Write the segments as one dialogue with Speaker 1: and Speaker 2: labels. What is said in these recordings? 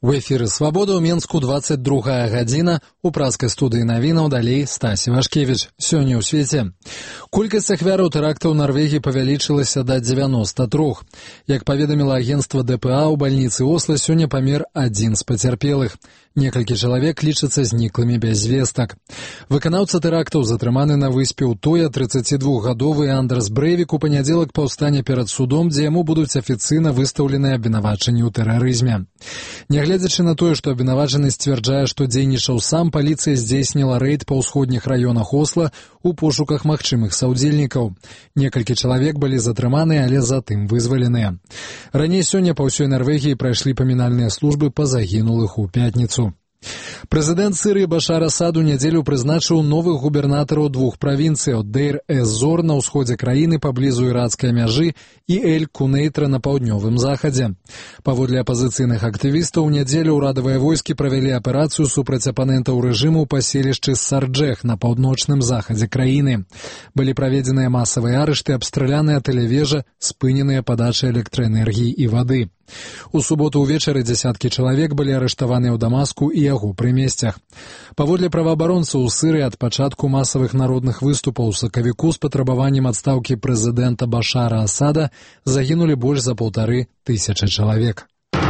Speaker 1: В эфіры «Свабода» ў Менску 22 гадзіна. У праскай студыі навінаў далей Стасі Вашкевіч. Сёння ў свеце. Колькасць ахвяраў тэракта ў Нарвегіі павялічылася да 93. Як паведаміла агенцтва ДПА, у бальніцы Осла сёння памер адзін з пацярпелых. Некалькі чалавек лічацца зніклымі без звестак. Выканаўца тэрактаў затрыманы на выспе Утоя 32-гадовы Андерс Брэйвік у панядзелак паўстане перад судом, дзе яму будуць афіцыйна выстаўлены абвінавачанні ў тэрарызме. Нягледзячы на тое, што абвінавачаны сцвярджае, што дзейнічаў сам, паліцыя здзейсніла рэйд па ўсходніх раёнах Осла у пошуках магчымых саўдзельнікаў. Некалькі чалавек былі затрыманы, але затым вызваленыя. Раней сёння па ўсёй Нарвегіі прайшлі памінальныя службы па загінулых у пятніцу. Прэзідэнт Сірыі Башар Асад у нядзелю прызначыў новых губернатараў двух правінцыяў – Дейр-эз-Зор на ўсходзе краіны паблізу ірацкай мяжы і Эль-Кунейтра на паўднёвым захадзе. Паводле апазіцыйных актывістаў, у нядзелю ўрадавыя войскі правялі аперацыю супраць апанентаў рэжыму ў паселішчы Сарджэх на паўночным захадзе краіны. Былі праведзеныя масавыя арышты, абстраляныя тэлевежа, спыненыя падачы электраэнергіі і вады. У суботу ўвечары дзясяткі чалавек былі арыштаваныя ў Дамаску і яго прымесцях. Паводле праваабаронцаў, у Сырыі ад пачатку масавых народных выступаў у сакавіку з патрабаваннем адстаўкі прэзідэнта Башара Асада загінулі больш за 1500 чалавек.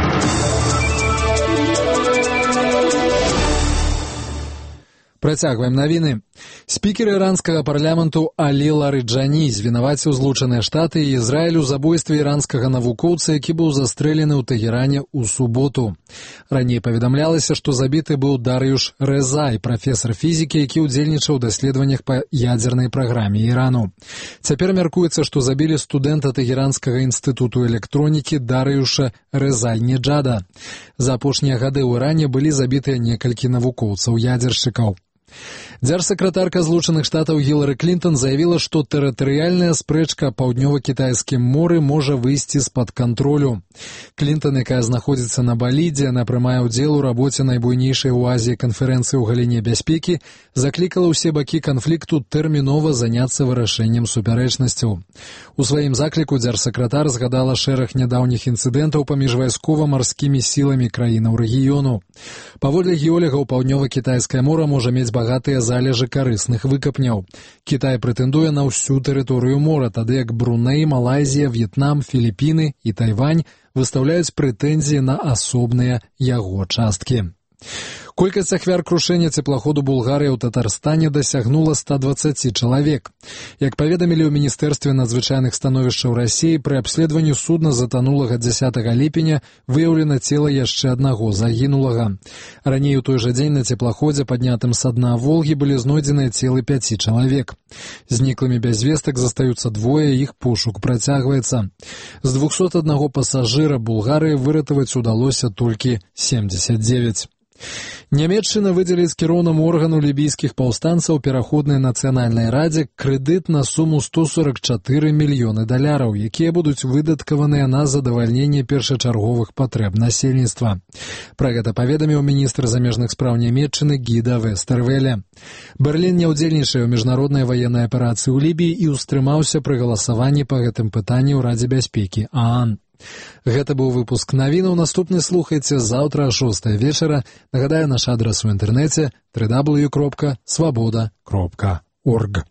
Speaker 1: Працягваем навіны. Спікер іранскага парламенту Алі Ларыджані звінаваціў Злучаныя Штаты і Ізраіль у забойстве іранскага навукоўца, які быў застрэлены ў Тэгеране ў суботу. Раней паведамлялася, што забіты быў Дар'юш Рэзай, прафесар фізікі, які ўдзельнічаў у даследаваннях па ядзернай праграме Ірану. Цяпер мяркуецца, што забілі студэнта Тэгеранскага інстытуту электронікі Дар'юша Рэзай-Неджада. За апошнія гады ў Иране былі забітыя некалькі навукоўцаў-ядзершчыкаў. Дзяржсакратарка Злучаных Штатаў Гілары Клінтон заявіла, што тэрытарыяльная спрэчка о паўднёва-кітайскім моры можа выйсці з-пад кантролю. Клінтон, якая знаходзіцца на Балі, дзе яна прымае ўдзел у рабоце найбуйнейшай у Азіі канферэнцыі ў галіне бяспекі, заклікала ўсе бакі канфлікту тэрмінова заняцца вырашэннем супярэчнасцяў. У сваім закліку дзяржсакратар згадала шэраг нядаўніх інцыдэнтаў паміж вайскова-марскімі сіламі краінаў рэгіёну. Паводле геолягаў, паўднёва-кітайскае мора можа мець багатыя залежы карысных выкапняў. Кітай прэтэндуе на ўсю тэрыторыю мора, тады як Бруней, Малайзія, В'етнам, Філіпіны і Тайвань выстаўляюць прэтэнзіі на асобныя яго часткі. Колькасць ахвяр крушэння цеплаходу Булгарыя ў Татарстане дасягнула 120 чалавек. Як паведамілі ў Міністэрстве надзвычайных становішчаў Расіі, пры абследаванні судна затанулага 10 ліпеня выяўлена цела яшчэ аднаго загінулага. Раней у той жа дзень на цеплаходзе, паднятым са дна Волгі, былі знойдзеныя целы 5 чалавек. Зніклымі без звестак застаюцца двое, іх пошук працягваецца. З 201 пасажыра Булгарыі выратаваць удалося толькі 79. Нямецчына выдзеліць кіроўнаму органу лібійскіх паўстанцаў пераходнай нацыянальнай радзе крэдыт на суму $144 мільёны, якія будуць выдаткаваныя на задавальненне першачарговых патрэб насельніцтва. Пра гэта паведаміў міністр замежных спраў Нямецчыны Гіда Вестэрвеле. Берлін не ўдзельнічае ў міжнароднай ваеннай аперацыі ў Лібіі і ўстрымаўся пры галасаванні па гэтым пытанні ў Радзе бяспекі ААН. Гэта быў выпуск навінаў. Наступны слухайце заўтра о 6 вечара. Нагадаю, наш адрас у інтэрнэце www.swaboda.org.